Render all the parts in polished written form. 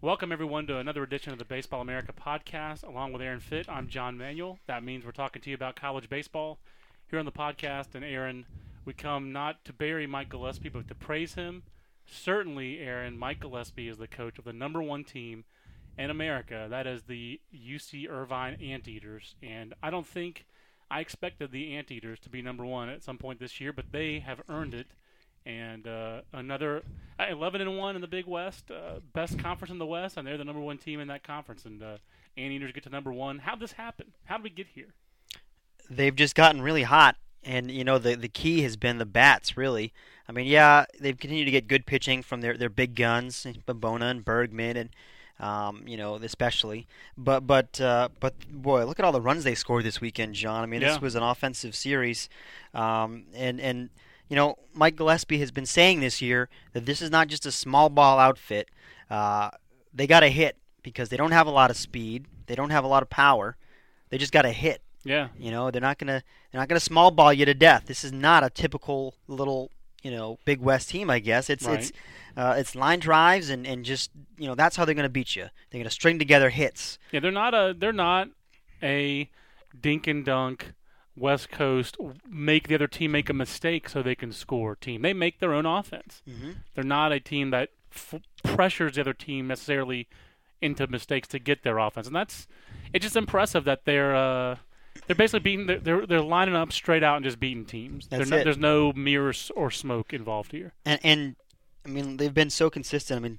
Welcome, everyone, to another edition of the Baseball America podcast. Along with Aaron Fitt, I'm John Manuel. That means we're talking to you about college baseball here on the podcast. And, Aaron, we come not to bury Mike Gillespie, but to praise him. Certainly, Aaron, Mike Gillespie is the coach of the number one team in America. That is the UC Irvine Anteaters. And I don't think I expected the Anteaters to be number one at some point this year, but they have earned it. And another 11-1 in the Big West, best conference in the West, and they're the number one team in that conference. And Anteaters get to number one. How'd this happen? How did we get here? They've just gotten really hot, and the key has been the bats. Really, I mean, yeah, they've continued to get good pitching from their big guns, Babona and Bergman, and especially. But boy, look at all the runs they scored this weekend, John. I mean, This was an offensive series, and. Mike Gillespie has been saying this year that this is not just a small ball outfit. They got to hit because they don't have a lot of speed. They don't have a lot of power. They just got to hit. Yeah. They're not gonna small ball you to death. This is not a typical little Big West team. I guess it's line drives and just that's how they're gonna beat you. They're gonna string together hits. Yeah, they're not a dink and dunk West Coast make the other team make a mistake so they can score team. They make their own offense. Mm-hmm. They're not a team that pressures the other team necessarily into mistakes to get their offense, and it's just impressive that they're basically beating. They're lining up straight out and just beating teams. There's no mirrors or smoke involved here. And I mean they've been so consistent. I mean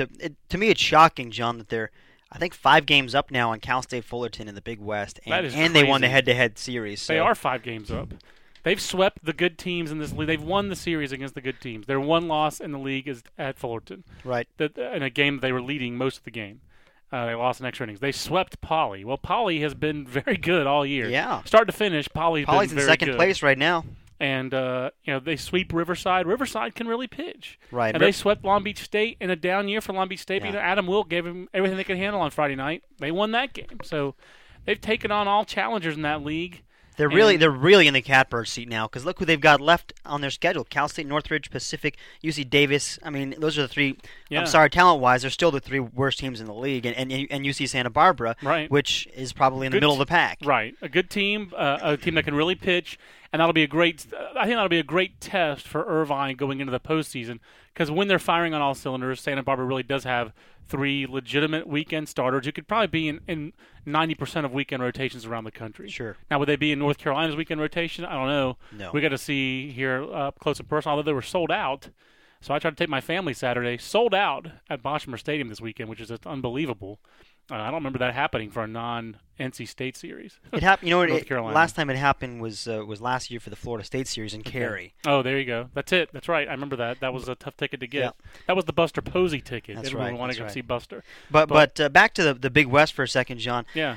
to me it's shocking, John, that they're I think 5 games up now on Cal State Fullerton in the Big West, and they won the head-to-head series. So. They are 5 games up. They've swept the good teams in this league. They've won the series against the good teams. Their one loss in the league is at Fullerton. Right. In a game they were leading most of the game. They lost in extra innings. They swept Poly. Well, Poly has been very good all year. Yeah. Start to finish, Poly's been very good. in second place right now. And they sweep Riverside. Riverside can really pitch. Right. And they swept Long Beach State in a down year for Long Beach State. Yeah. Adam Wilk gave them everything they could handle on Friday night. They won that game. So they've taken on all challengers in that league. They're really in the catbird seat now because look who they've got left on their schedule: Cal State, Northridge, Pacific, UC Davis. I mean, those are the 3. Yeah. I'm sorry, talent-wise, they're still the 3 worst teams in the league, and UC Santa Barbara, right, which is probably in the middle of the pack. Right, a good team, a team that can really pitch, and that'll be a great. I think that'll be a great test for Irvine going into the postseason because when they're firing on all cylinders, Santa Barbara really does have 3 legitimate weekend starters who could probably be in 90% of weekend rotations around the country. Sure. Now, would they be in North Carolina's weekend rotation? I don't know. No. We got to see here up close and personal, although they were sold out. So I tried to take my family Saturday, sold out at Boschmer Stadium this weekend, which is just unbelievable. I don't remember that happening for a non-NC State series. It happened. North Carolina. Last time it happened was last year for the Florida State series in Cary. Oh, there you go. That's it. That's right. I remember that. That was a tough ticket to get. Yeah. That was the Buster Posey ticket. That's Everyone right. wanted to go see Buster. But back to the Big West for a second, John. Yeah.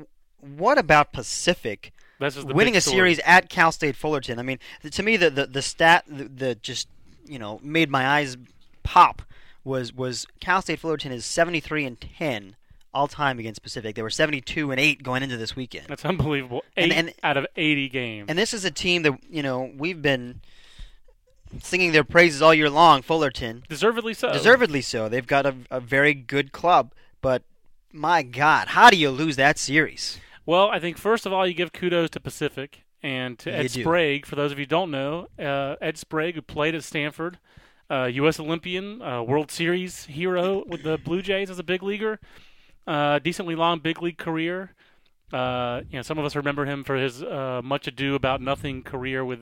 What about Pacific winning a series at Cal State Fullerton? I mean, to me, the stat that just made my eyes pop was Cal State Fullerton is 73-10 all time against Pacific. They were 72-8 going into this weekend. That's unbelievable. 8 out of 80 games. And this is a team that we've been singing their praises all year long. Fullerton, deservedly so. Deservedly so. They've got a very good club, but my God, how do you lose that series? Well, I think first of all you give kudos to Pacific and to Ed Sprague. For those of you who don't know, Ed Sprague, who played at Stanford, U.S. Olympian, World Series hero with the Blue Jays as a big leaguer. Decently long big league career. Some of us remember him for his much ado about nothing career with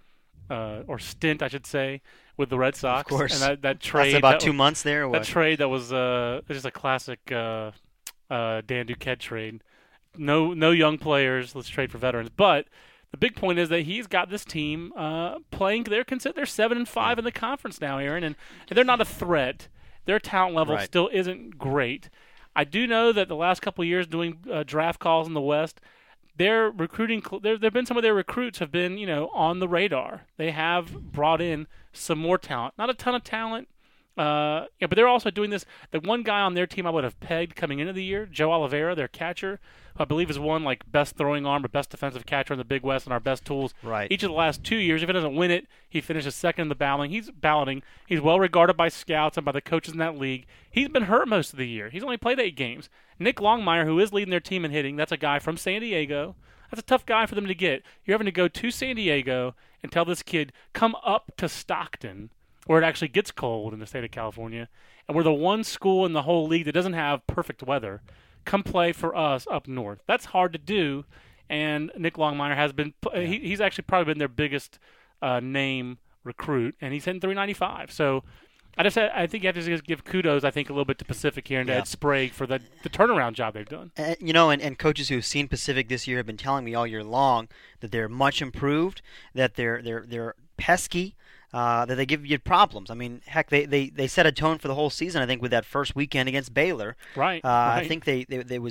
or stint, I should say, with the Red Sox. Of course. And that trade about 2 months there. Or what? That trade that was just a classic Dan Duquette trade. No young players. Let's trade for veterans. But the big point is that he's got this team playing. They're 7-5 in the conference now, Aaron, and they're not a threat. Their talent level still isn't great. I do know that the last couple of years doing draft calls in the West, their recruiting, there've been some of their recruits have been, on the radar. They have brought in some more talent. Not a ton of talent, But they're also doing this. The one guy on their team I would have pegged coming into the year, Joe Oliveira, their catcher, who I believe has won like best throwing arm or best defensive catcher in the Big West and our best tools. Right. Each of the last 2 years. If he doesn't win it, he finishes second in the balloting. He's well regarded by scouts and by the coaches in that league. He's been hurt most of the year. He's only played 8 games. Nick Longmire, who is leading their team in hitting, that's a guy from San Diego. That's a tough guy for them to get. You're having to go to San Diego and tell this kid, come up to Stockton, where it actually gets cold in the state of California, and we're the one school in the whole league that doesn't have perfect weather. Come play for us up north. That's hard to do, and Nick Longmire has been he's actually probably been their biggest name recruit, and he's hitting 395. So I think you have to just give kudos, I think, a little bit to Pacific here and to Ed Sprague for the turnaround job they've done. And coaches who've seen Pacific this year have been telling me all year long that they're much improved, that they're pesky, that they give you problems. I mean, heck, they set a tone for the whole season, I think, with that first weekend against Baylor. Right. I think they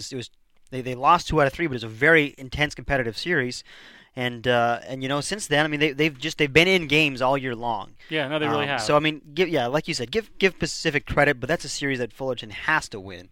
lost 2 out of 3, but it was a very intense competitive series. And since then, I mean, they've been in games all year long. Yeah, no, they really have. So I mean, like you said, give Pacific credit, but that's a series that Fullerton has to win.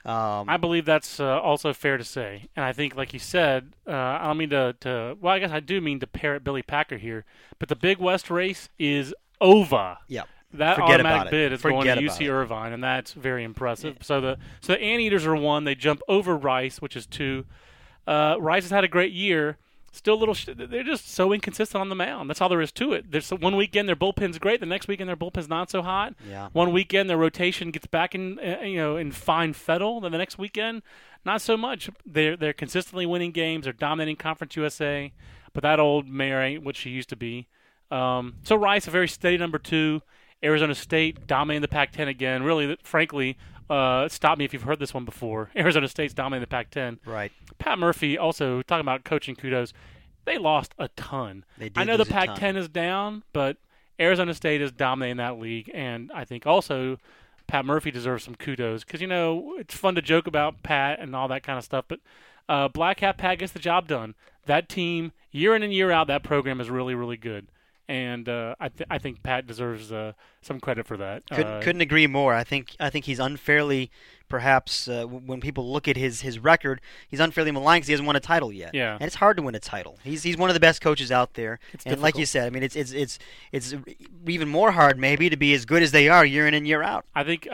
I believe that's also fair to say, and I think, like you said, I don't mean to. Well, I guess I do mean to parrot Billy Packer here, but the Big West race is over. Yeah. That Forget automatic bid is going to Forget UC Irvine, and that's very impressive. Yeah. So the Anteaters are 1. They jump over Rice, which is 2. Rice has had a great year. Still a little. They're just so inconsistent on the mound. That's all there is to it. There's one weekend their bullpen's great. The next weekend their bullpen's not so hot. Yeah. One weekend their rotation gets back in fine fettle. Then the next weekend, not so much. They're consistently winning games. They're dominating Conference USA. But that old mayor ain't what she used to be. So Rice, a very steady number 2. Arizona State dominating the Pac-10 again. Really, frankly. Stop me if you've heard this one before. Arizona State's dominating the Pac-10. Right. Pat Murphy, also talking about coaching kudos, they lost a ton. They did. I know the Pac-10 is down, but Arizona State is dominating that league, and I think also Pat Murphy deserves some kudos because, it's fun to joke about Pat and all that kind of stuff, but Black Hat Pat gets the job done. That team, year in and year out, that program is really, really good. And I think Pat deserves some credit for that. Couldn't agree more. I think he's unfairly, perhaps, when people look at his record, he's unfairly maligned because he hasn't won a title yet. Yeah. And it's hard to win a title. He's one of the best coaches out there. It's and difficult. Like you said, I mean, it's even more hard maybe to be as good as they are year in and year out. I think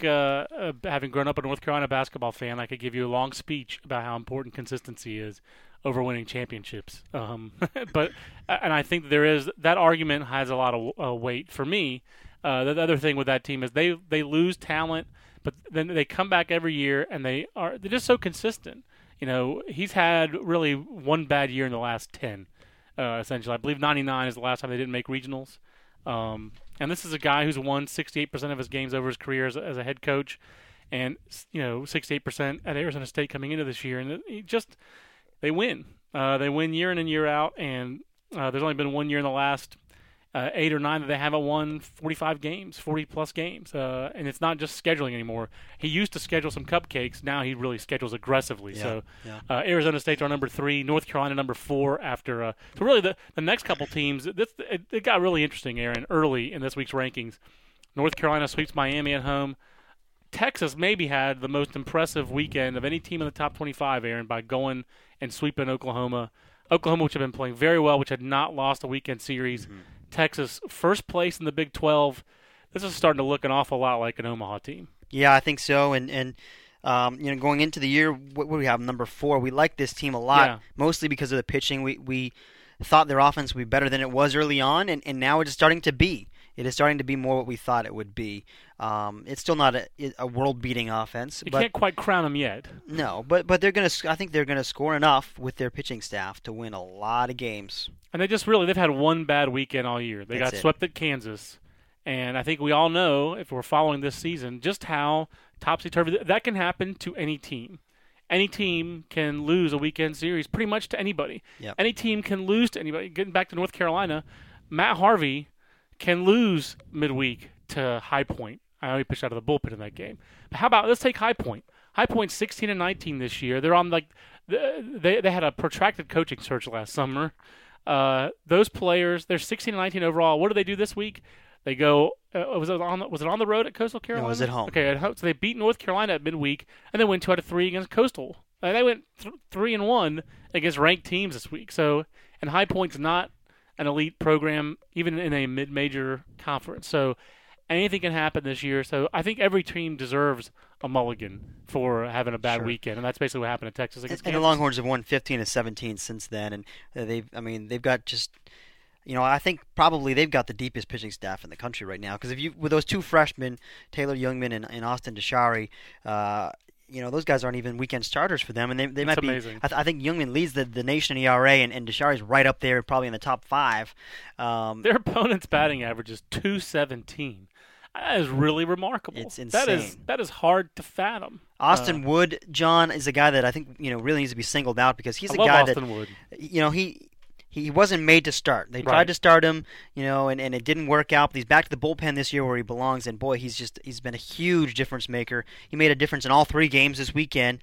having grown up a North Carolina basketball fan, I could give you a long speech about how important consistency is over winning championships. But I think there is that argument has a lot of weight for me. The other thing with that team is they lose talent, but then they come back every year and they're just so consistent. He's had really one bad year in the last 10. Essentially, I believe 99 is the last time they didn't make regionals. And this is a guy who's won 68% of his games over his career as a head coach, and 68% at Arizona State coming into this year, and they win. They win year in and year out, and there's only been one year in the last 8 or 9 that they haven't won 40-plus games. And it's not just scheduling anymore. He used to schedule some cupcakes. Now he really schedules aggressively. Arizona State's our number 3, North Carolina number 4 after. So really the next couple teams, it got really interesting, Aaron, early in this week's rankings. North Carolina sweeps Miami at home. Texas maybe had the most impressive weekend of any team in the top 25, Aaron, by going and sweeping Oklahoma. Oklahoma, which had been playing very well, which had not lost a weekend series. Mm-hmm. Texas, first place in the Big 12. This is starting to look an awful lot like an Omaha team. Yeah, I think so. And going into the year, what do we have? Number 4. We like this team a lot, mostly because of the pitching. We thought their offense would be better than it was early on, and now it's starting to be. It is starting to be more what we thought it would be. It's still not a world-beating offense. You can't quite crown them yet. No, but they're going to. I think they're going to score enough with their pitching staff to win a lot of games. And they've had one bad weekend all year. They got swept at Kansas, and I think we all know, if we're following this season, just how topsy-turvy that can happen to any team. Any team can lose a weekend series pretty much to anybody. Yep. Any team can lose to anybody. Getting back to North Carolina, Matt Harvey can lose midweek to High Point. I know he pitched out of the bullpen in that game. But how about, let's take High Point. High Point's 16-19 this year. They're on they had a protracted coaching search last summer. Those players, they're 16-19 overall. What do they do this week? They go. Was it on the road at Coastal Carolina? No, it was at home. Okay, at home. So they beat North Carolina at midweek, and then went 2 out of 3 against Coastal. They went 3-1 against ranked teams this week. So, and High Point's not an elite program, even in a mid-major conference. So, anything can happen this year. So, I think every team deserves a mulligan for having a bad weekend, and that's basically what happened in Texas against Kansas. And the Longhorns have won 15 of 17 since then, and they've got just. I think probably they've got the deepest pitching staff in the country right now. Because with those 2 freshmen, Taylor Youngman and Austin Deshari, those guys aren't even weekend starters for them, and they might be. Amazing. I think Youngman leads the nation in ERA, and Deshari's right up there, probably in the top 5. Their opponent's batting average is .217. That is really remarkable. It's insane. That is hard to fathom. Austin Wood, John, is a guy that I think really needs to be singled out because he's I a love guy Austin that Wood. He wasn't made to start. They tried to start him, and it didn't work out. But he's back to the bullpen this year where he belongs. And boy, he's been a huge difference maker. He made a difference in all 3 games this weekend.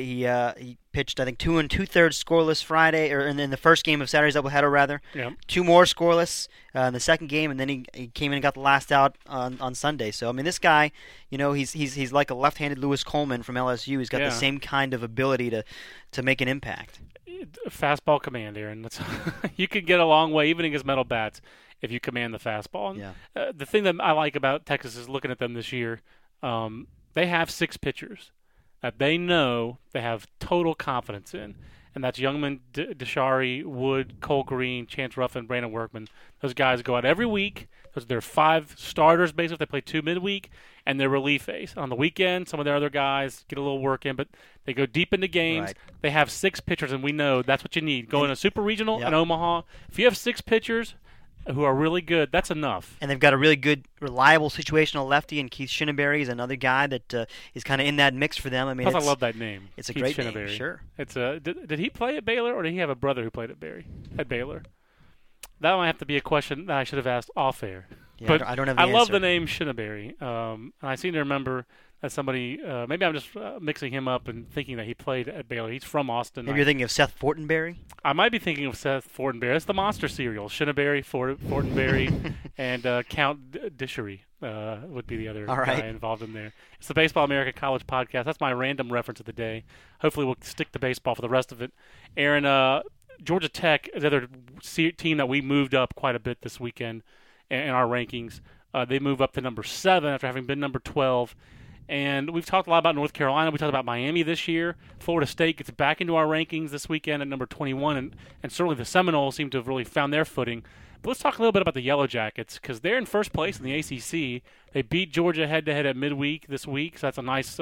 He pitched, I think, 2 2/3 scoreless Friday, or in the first game of Saturday's doubleheader rather. Yep. 2 more scoreless in the second game, and then he came in and got the last out on Sunday. So I mean, this guy, he's like a left-handed Lewis Coleman from LSU. He's got the same kind of ability to make an impact. Fastball command, Aaron. You can get a long way even against metal bats if you command the fastball. Yeah. The thing that I like about Texas is looking at them this year. They have 6 pitchers that they know they have total confidence in, and that's Youngman, Deshari, Wood, Cole Green, Chance Ruffin, Brandon Workman. Those guys go out every week. Those are their 5 starters, basically. They play 2 midweek, and their relief ace. On the weekend, some of their other guys get a little work in, but they go deep into games. Right. They have 6 pitchers, and we know that's what you need. Going to Super Regional in Omaha, if you have 6 pitchers who are really good, that's enough. And they've got a really good, reliable situational lefty, and Keith Shinneberry is another guy that is kind of in that mix for them. I mean, I love that name. It's a Keith great Shinneberry. name, sure. It's did he play at Baylor, or did he have a brother who played at Baylor? That might have to be a question that I should have asked off air. Yeah, but I don't have the answer. love the name Shinneberry. And I seem to remember that somebody, maybe I'm just mixing him up and thinking that he played at Baylor. He's from Austin. Maybe you're thinking of Seth Fortenberry? I might be thinking of Seth Fortenberry. It's the monster cereal. Shinneberry, Fortenberry, and Count Dishery would be the other guy involved in there. It's the Baseball America College Podcast. That's my random reference of the day. Hopefully we'll stick to baseball for the rest of it. Aaron, Georgia Tech is the other team that we moved up quite a bit this weekend in our rankings. They move up to number 7 after having been number 12. And we've talked a lot about North Carolina. We talked about Miami this year. Florida State gets back into our rankings this weekend at number 21. And certainly the Seminoles seem to have really found their footing. But let's talk a little bit about the Yellow Jackets because they're in first place in the ACC. They beat Georgia head-to-head at midweek this week. So that's a nice,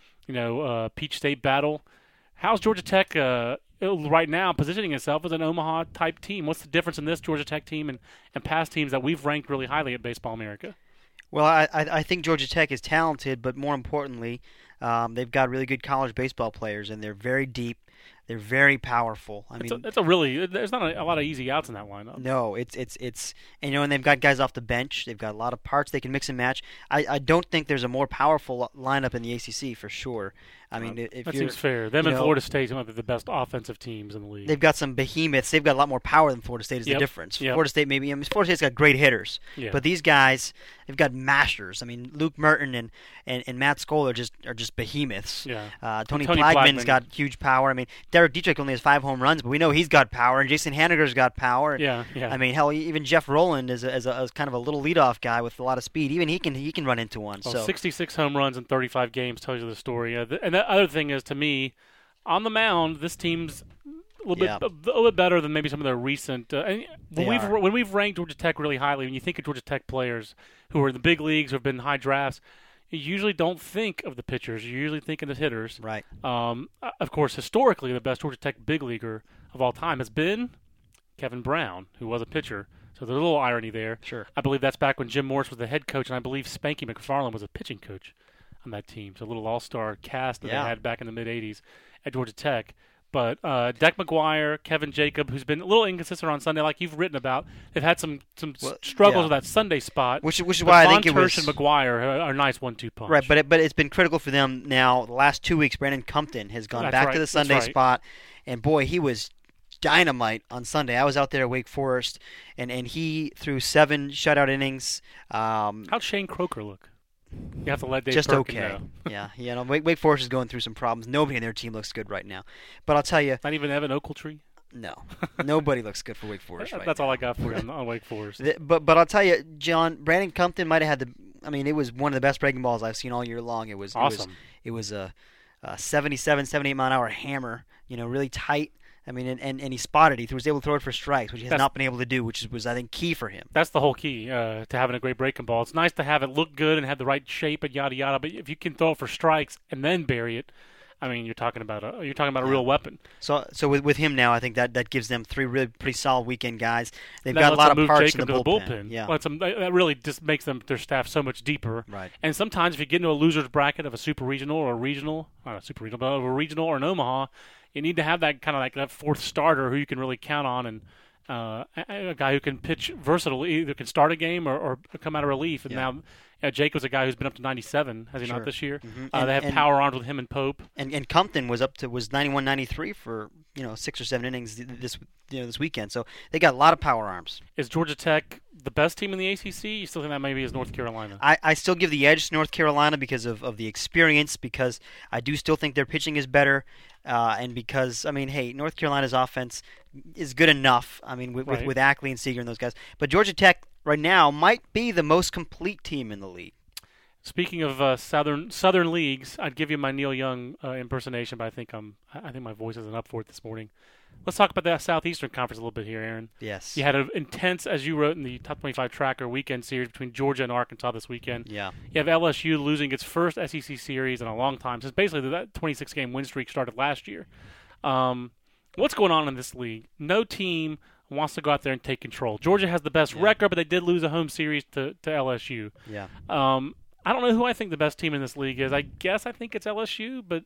Peach State battle. How's Georgia Tech right now positioning itself as an Omaha-type team? What's the difference in this Georgia Tech team and past teams that we've ranked really highly at Baseball America? Well, I think Georgia Tech is talented, but more importantly, they've got really good college baseball players, and they're very deep. They're very powerful. There's not a lot of easy outs in that lineup. No, it's and they've got guys off the bench. They've got a lot of parts they can mix and match. I don't think there's a more powerful lineup in the ACC for sure. I mean, that seems fair. Them and Florida State might be the best offensive teams in the league. They've got some behemoths. They've got a lot more power than Florida State is the difference. Yep. Florida State Florida State's got great hitters, but these guys, they've got masters. I mean, Luke Merton and Matt Skoll are just behemoths. Yeah. Tony Plagman's got huge power. I mean, Derek Dietrich only has 5 home runs, but we know he's got power, and Jason Haniger's got power. Yeah. I mean, hell, even Jeff Rowland is kind of a little leadoff guy with a lot of speed. Even he can run into one. Well, so 66 home runs in 35 games tells you the story. And the other thing is, to me, on the mound, this team's a little bit better than maybe some of their recent. When we've ranked Georgia Tech really highly, when you think of Georgia Tech players who are in the big leagues, who have been high drafts, you usually don't think of the pitchers. You usually think of the hitters. Right. Of course, historically, the best Georgia Tech big leaguer of all time has been Kevin Brown, who was a pitcher. So there's a little irony there. Sure. I believe that's back when Jim Morris was the head coach, and I believe Spanky McFarland was a pitching coach on that team. So a little all-star cast that they had back in the mid-'80s at Georgia Tech. But Deck McGuire, Kevin Jacob, who's been a little inconsistent on Sunday, like you've written about, they've had some struggles with that Sunday spot. Which is why I think it was. Von Tersch and McGuire are a nice 1-2 punch. Right, but it's been critical for them now. The last 2 weeks, Brandon Compton has gone back to the Sunday spot, and boy, he was dynamite on Sunday. I was out there at Wake Forest, and he threw 7 shutout innings. How'd Shane Croker look? You have to let Dave just Perkin okay. know. Yeah. Wake Forest is going through some problems. Nobody in their team looks good right now. But I'll tell you, Not even Evan Oakletree? no, nobody looks good for Wake Forest right That's now. all I got for you on Wake Forest. But I'll tell you, John, Brandon Compton might have had it was one of the best breaking balls I've seen all year long. It was Awesome. It was a 77, 78 mile an hour hammer. Really tight. I mean, and he spotted. He was able to throw it for strikes, which he has not been able to do, which was I think key for him. That's the whole key to having a great breaking ball. It's nice to have it look good and have the right shape and yada yada. But if you can throw it for strikes and then bury it, I mean, you're talking about a real weapon. So with him now, I think that gives them 3 really pretty solid weekend guys. They've That got a lets lot them of move parts Jacob in the to bullpen. Yeah, that really just makes their staff so much deeper. right. And sometimes if you get into a loser's bracket of a super regional or a regional or an Omaha, you need to have that kind of like that fourth starter who you can really count on, and a guy who can pitch versatile, either can start a game or come out of relief. And now Jacob's a guy who's been up to 97, has he not this year? Mm-hmm. They have power arms with him and Pope. And Compton was 91, 93 for 6 or 7 innings this weekend. So they got a lot of power arms. Is Georgia Tech the best team in the ACC? You still think that maybe is North Carolina? I still give the edge to North Carolina because of the experience, because I do still think their pitching is better, and because, I mean, hey, North Carolina's offense is good enough, I mean, with Ackley and Seager and those guys. But Georgia Tech right now might be the most complete team in the league. Speaking of Southern leagues, I'd give you my Neil Young impersonation, but I think my voice isn't up for it this morning. Let's talk about that Southeastern Conference a little bit here, Aaron. Yes. You had an intense, as you wrote in the Top 25 Tracker, weekend series between Georgia and Arkansas this weekend. Yeah. You have LSU losing its first SEC series in a long time, since basically that 26-game win streak started last year. What's going on in this league? No team wants to go out there and take control. Georgia has the best record, but they did lose a home series to LSU. Yeah. I don't know who I think the best team in this league is. I think it's LSU, but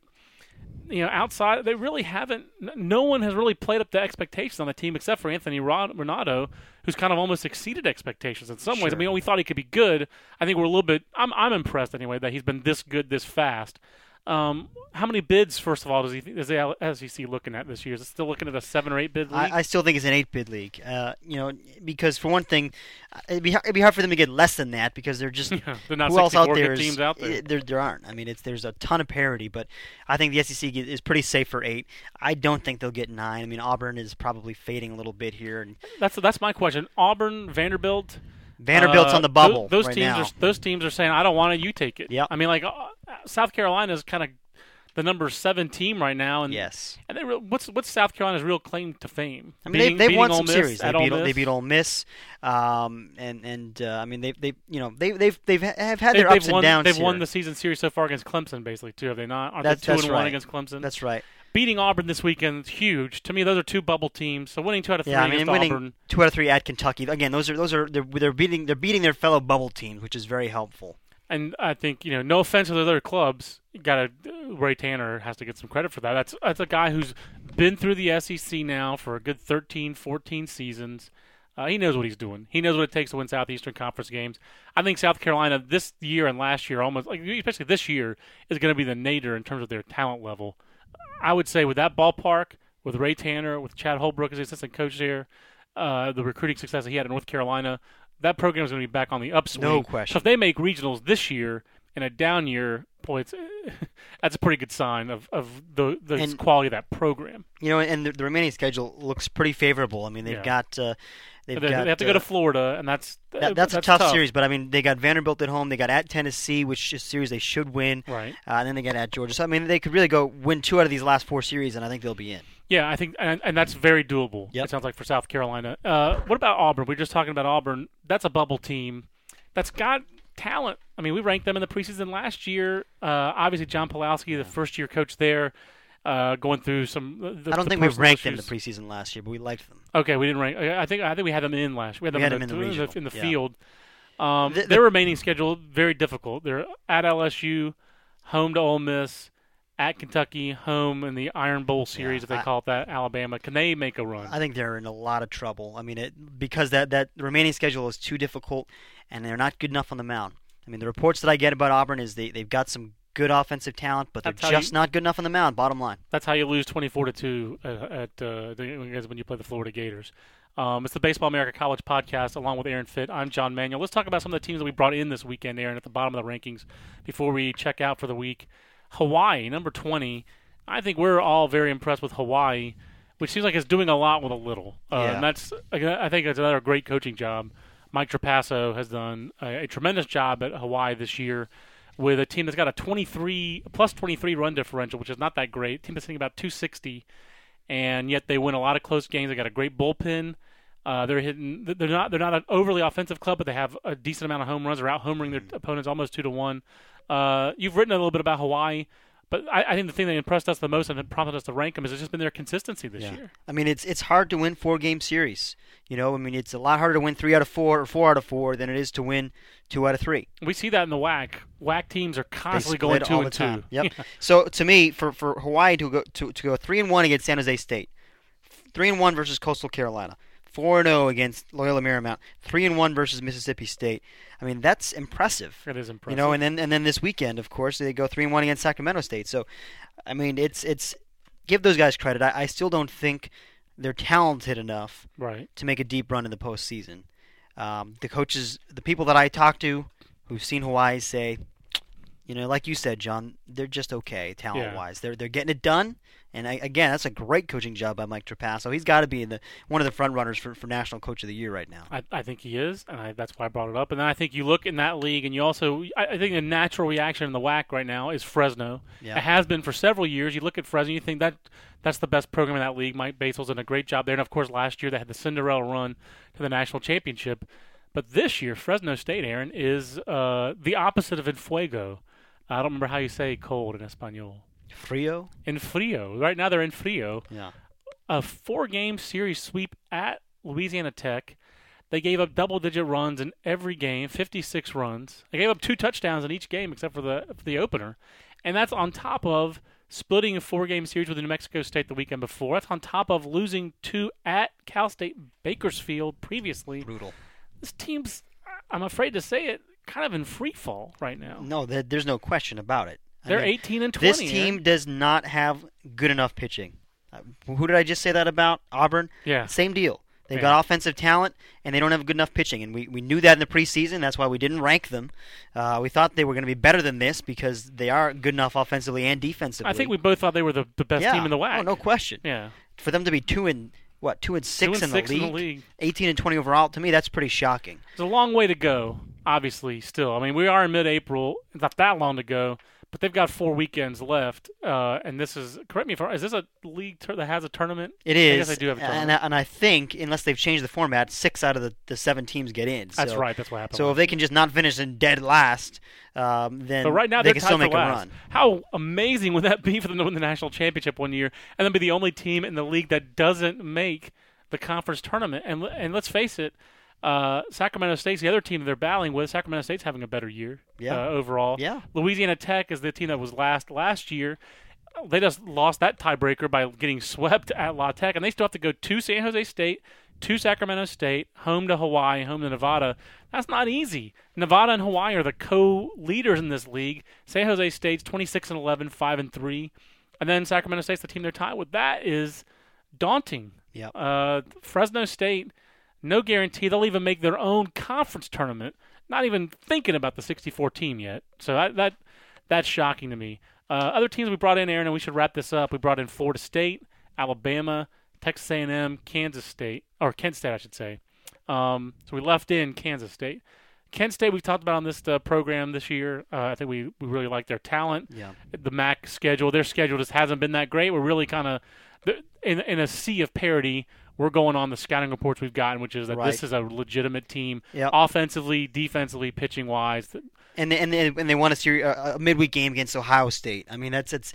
outside, they really haven't. No one has really played up to expectations on the team except for Anthony Renato, who's kind of almost exceeded expectations in some ways. I mean, we thought he could be good. I think we're a little bit. I'm impressed anyway that he's been this good this fast. How many bids, first of all, is the SEC looking at this year? Is it still looking at a 7 or 8 bid league? I still think it's an 8 bid league. Because for one thing, it'd be hard for them to get less than that because they're just they're not who else out 64 there good teams out there. There aren't. I mean, there's a ton of parity, but I think the SEC is pretty safe for 8. I don't think they'll get 9. I mean, Auburn is probably fading a little bit here, and that's my question. Auburn, Vanderbilt's on the bubble. Those right teams now. Those teams are saying, "I don't want it. You take it." Yep. I mean, like South Carolina is kind of the number 7 team right now, and yes. And what's South Carolina's real claim to fame? I mean, they've won some series. They beat Ole Miss, I mean they've had their ups and downs. They've won the season series so far against Clemson, basically too. Have they not? Aren't they 2-1 against Clemson? That's right. Beating Auburn this weekend is huge. To me, those are 2 bubble teams. So winning 2 out of 3 against winning Auburn. 2 out of 3 at Kentucky. Again, they're beating their fellow bubble teams, which is very helpful. And I think, no offense to the other clubs, Ray Tanner has to get some credit for that. That's a guy who's been through the SEC now for a good 13, 14 seasons. He knows what he's doing. He knows what it takes to win Southeastern Conference games. I think South Carolina this year and last year, especially this year, is going to be the nadir in terms of their talent level. I would say with that ballpark, with Ray Tanner, with Chad Holbrook as the assistant coach there, the recruiting success that he had in North Carolina, that program is going to be back on the upswing. No question. So if they make regionals this year in a down year, boy, that's a pretty good sign of the quality of that program. And the remaining schedule looks pretty favorable. I mean, they've got. They have to go to Florida, and that's a tough series. But I mean, they got Vanderbilt at home. They got at Tennessee, which is a series they should win. Right. And then they got at Georgia. So I mean, they could really go win 2 out of these last 4 series, and I think they'll be in. Yeah, I think, and that's very doable. Yep. It sounds like for South Carolina. What about Auburn? We were just talking about Auburn. That's a bubble team that's got talent. I mean, we ranked them in the preseason last year. Obviously, John Pulowski, the first-year coach there, going through some. I don't think we ranked them in the preseason last year, but we liked them. Okay, we didn't rank. I think we had them in last year. We had them in the field. Their remaining schedule very difficult. They're at LSU, home to Ole Miss, at Kentucky, home in the Iron Bowl series, if they call it that, Alabama. Can they make a run? I think they're in a lot of trouble. I mean, because that remaining schedule is too difficult, and they're not good enough on the mound. I mean, the reports that I get about Auburn is they've got some good offensive talent, but they're That's how just not good enough on the mound. Bottom line. That's how you lose 24-2 when you play the Florida Gators. It's the Baseball America College Podcast, along with Aaron Fitt. I'm John Manuel. Let's talk about some of the teams that we brought in this weekend, Aaron, at the bottom of the rankings before we check out for the week. Hawaii, number 20. I think we're all very impressed with Hawaii, which seems like it's doing a lot with a little. And I think it's another great coaching job. Mike Trapasso has done a tremendous job at Hawaii this year with a team that's got a plus 23 run differential, which is not that great. A team that's hitting about 260, and yet they win a lot of close games. They got a great bullpen. They're not an overly offensive club, but they have a decent amount of home runs. They're out homering their opponents almost 2-1. You've written a little bit about Hawaii, but I think the thing that impressed us the most and prompted us to rank them is it's just been their consistency this year. I mean, it's hard to win 4-game series. It's a lot harder to win 3 out of 4 or 4 out of 4 than it is to win 2 out of 3. We see that in the WAC. WAC teams are constantly going 2-2. Yep. So to me, for Hawaii to go 3-1 against San Jose State, 3-1 versus Coastal Carolina, 4-0 against Loyola Marymount, 3-1 versus Mississippi State. I mean, that's impressive. It is impressive. And then this weekend, of course, they go 3-1 against Sacramento State. So, I mean, it's give those guys credit. I still don't think they're talented enough to make a deep run in the postseason. The coaches, the people that I talk to who've seen Hawaii say, like you said, John, they're just okay talent-wise. They're getting it done. And again, that's a great coaching job by Mike Trapasso. He's got to be one of the front runners for National Coach of the Year right now. I think he is, and that's why I brought it up. And then I think you look in that league, and you also I think the natural reaction in the WAC right now is Fresno. Yeah. It has been for several years. You look at Fresno, you think that's the best program in that league. Mike Basil's done a great job there. And of course, last year they had the Cinderella run to the national championship. But this year, Fresno State, Aaron, is the opposite of Enfuego. I don't remember how you say cold in Espanol. Frio? In Frio. Right now they're in Frio. Yeah. A 4-game series sweep at Louisiana Tech. They gave up double-digit runs in every game, 56 runs. They gave up 2 touchdowns in each game except for the opener. And that's on top of splitting a 4-game series with New Mexico State the weekend before. That's on top of losing 2 at Cal State Bakersfield previously. Brutal. This team's, I'm afraid to say it, kind of in free fall right now. No, there's no question about it. They're 18-20. This team does not have good enough pitching. Who did I just say that about? Auburn? Yeah. Same deal. They've got offensive talent, and they don't have good enough pitching. And we knew that in the preseason. That's why we didn't rank them. We thought they were going to be better than this because they are good enough offensively and defensively. I think we both thought they were the best team in the WAC. Oh, no question. Yeah. For them to be 2-6 in the league, 18-20 overall, to me that's pretty shocking. There's a long way to go, obviously, still. I mean, we are in mid-April. It's not that long to go. But they've got 4 weekends left, and this is, correct me if I'm wrong, is this a league that has a tournament? It is. I guess they do have a tournament. And I think, unless they've changed the format, 6 out of the 7 teams get in. That's right. That's what happened. So if they can just not finish in dead last, then but right now they can still make a run. How amazing would that be for them to win the national championship one year and then be the only team in the league that doesn't make the conference tournament? And let's face it, Sacramento State's the other team that they're battling with. Sacramento State's having a better year overall. Yeah. Louisiana Tech is the team that was last year. They just lost that tiebreaker by getting swept at La Tech, and they still have to go to San Jose State, to Sacramento State, home to Hawaii, home to Nevada. That's not easy. Nevada and Hawaii are the co-leaders in this league. San Jose State's 26-11, 5-3, and then Sacramento State's the team they're tied with. That is daunting. Yep. Fresno State. No guarantee they'll even make their own conference tournament. Not even thinking about the 64 team yet. So that's shocking to me. Other teams we brought in, Aaron, and we should wrap this up. We brought in Florida State, Alabama, Texas A&M, Kansas State, or Kent State, I should say. So we left in Kansas State. Kent State we've talked about on this program this year. I think we really like their talent. Yeah. The MAC schedule, their schedule just hasn't been that great. We're really kind of in a sea of parity. We're going on the scouting reports we've gotten, which is that this is a legitimate team, offensively, defensively, pitching wise. And they won a midweek game against Ohio State. I mean, it's a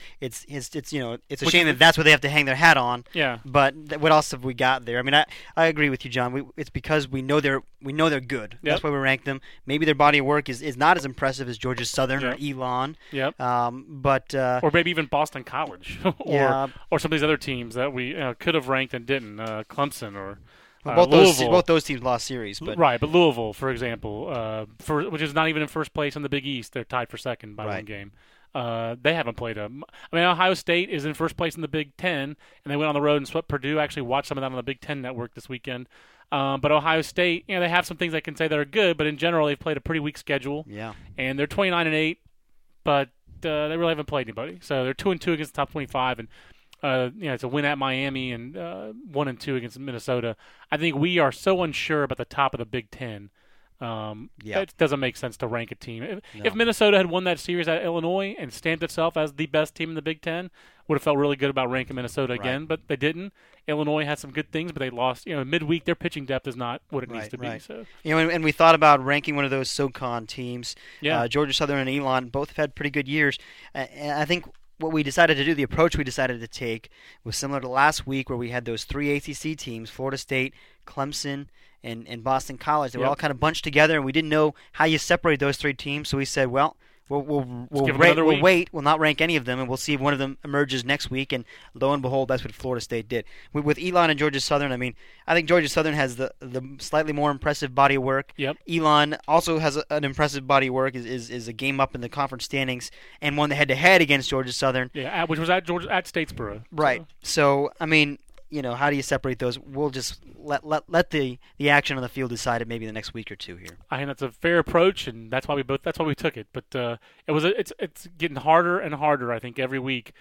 shame that's what they have to hang their hat on. Yeah. But what else have we got there? I mean, I agree with you, John. It's because we know they're good. Yep. That's why we rank them. Maybe their body of work is not as impressive as Georgia Southern or Elon. Yep. But or maybe even Boston College, or some of these other teams that we could have ranked and didn't. Clemson or. Both those teams lost series, but Louisville, for example, which is not even in first place in the Big East, they're tied for second by one game. They haven't played them. I mean, Ohio State is in first place in the Big Ten, and they went on the road and swept Purdue. I actually watched some of that on the Big Ten Network this weekend. But Ohio State, they have some things I can say that are good, but in general, they've played a pretty weak schedule. Yeah. And they're 29-8, but they really haven't played anybody. So they're 2-2 against the top 25, and it's a win at Miami and 1-2 against Minnesota. I think we are so unsure about the top of the Big Ten. It doesn't make sense to rank a team. If Minnesota had won that series at Illinois and stamped itself as the best team in the Big Ten, would have felt really good about ranking Minnesota again, but they didn't. Illinois had some good things, but they lost. Midweek, their pitching depth is not what it needs to be. So and we thought about ranking one of those SoCon teams. Yeah. Georgia Southern and Elon both have had pretty good years. And I think what we decided to do, the approach we decided to take, was similar to last week where we had those three ACC teams, Florida State, Clemson, and Boston College. They were all kind of bunched together, and we didn't know how you separate those three teams. So we said, well, we'll wait. We'll not rank any of them, and we'll see if one of them emerges next week. And lo and behold, that's what Florida State did. With Elon and Georgia Southern, I think Georgia Southern has the slightly more impressive body of work. Yep. Elon also has an impressive body of work, is a game up in the conference standings, and won the head-to-head against Georgia Southern. Yeah, which was at Statesboro. Right. So how do you separate those? We'll just let the action on the field decide it maybe the next week or two here. I think that's a fair approach, and that's why we took it. But it's getting harder and harder. I think every week.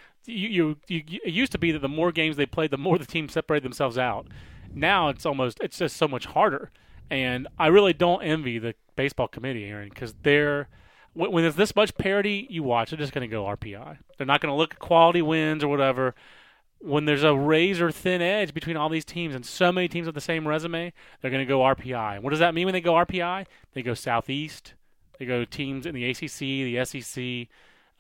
It used to be that the more games they played, the more the teams separated themselves out. Now it's just so much harder, and I really don't envy the baseball committee, Aaron, because when there's this much parity, you watch. They're just going to go RPI. They're not going to look at quality wins or whatever. When there's a razor-thin edge between all these teams and so many teams with the same resume, they're going to go RPI. And what does that mean when they go RPI? They go Southeast. They go teams in the ACC, the SEC,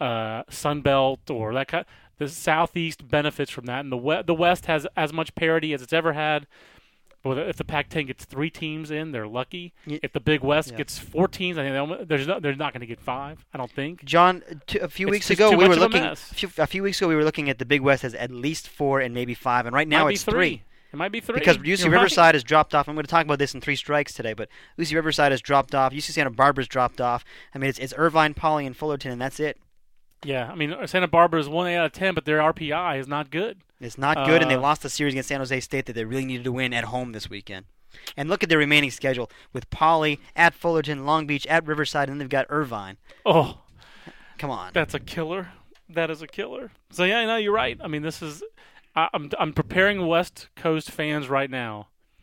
Sun Belt, or that kind. The Southeast benefits from that, and the West has as much parity as it's ever had. But if the Pac-10 gets 3 teams in, they're lucky. If the Big West gets 4 teams, I think they're not going to get 5. I don't think. John, a few weeks ago we were looking at the Big West as at least 4 and maybe 5, and right now it's 3. It might be 3 because UC Riverside has dropped off. I'm going to talk about this in 3 strikes today, but UC Riverside has dropped off. UC Santa Barbara's dropped off. I mean, it's Irvine, Poly, and Fullerton, and that's it. Yeah, I mean, Santa Barbara is 1 out of 10, but their RPI is not good. It's not good, and they lost the series against San Jose State that they really needed to win at home this weekend. And look at their remaining schedule with Poly, at Fullerton, Long Beach, at Riverside, and then they've got Irvine. Oh. Come on. That's a killer. That is a killer. So, yeah, no, you're right. I mean, this is – I'm preparing West Coast fans right now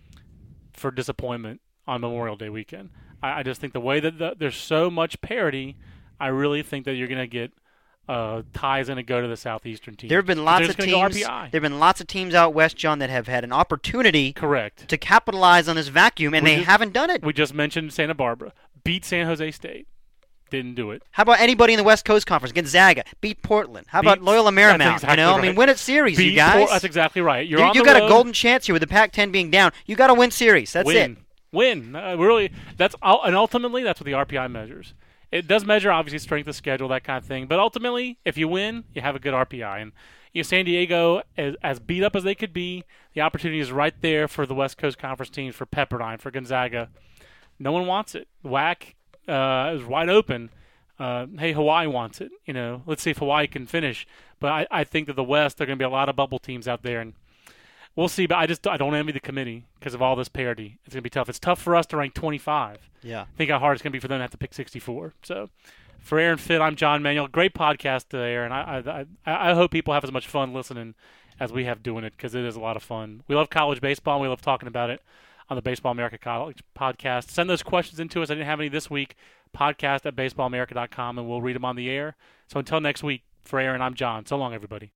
for disappointment on Memorial Day weekend. I just think the way that there's so much parity, I really think that you're going to get – ties going to go to the Southeastern team. There have been lots of teams. There have been lots of teams out west, John, that have had an opportunity, correct, to capitalize on this vacuum, and they haven't done it. We just mentioned Santa Barbara beat San Jose State, didn't do it. How about anybody in the West Coast Conference? Gonzaga beat Portland. How about Loyola Marymount? Exactly right. I mean, win a series, you guys. That's exactly right. You got a golden chance here with the Pac-10 being down. You got to win series. That's it. Win. Really. And ultimately, that's what the RPI measures. It does measure, obviously, strength of schedule, that kind of thing. But ultimately, if you win, you have a good RPI. And San Diego, as beat up as they could be, the opportunity is right there for the West Coast Conference teams, for Pepperdine, for Gonzaga. No one wants it. WAC is wide open. Hey, Hawaii wants it. Let's see if Hawaii can finish. But I think that the West, there are going to be a lot of bubble teams out there, and we'll see. But I don't envy the committee because of all this parity. It's going to be tough. It's tough for us to rank 25. Yeah. Think how hard it's going to be for them to have to pick 64. So, for Aaron Fitt, I'm John Manuel. Great podcast today, Aaron. I hope people have as much fun listening as we have doing it because it is a lot of fun. We love college baseball, and we love talking about it on the Baseball America College podcast. Send those questions in to us. I didn't have any this week. Podcast@baseballamerica.com, and we'll read them on the air. So until next week, for Aaron, I'm John. So long, everybody.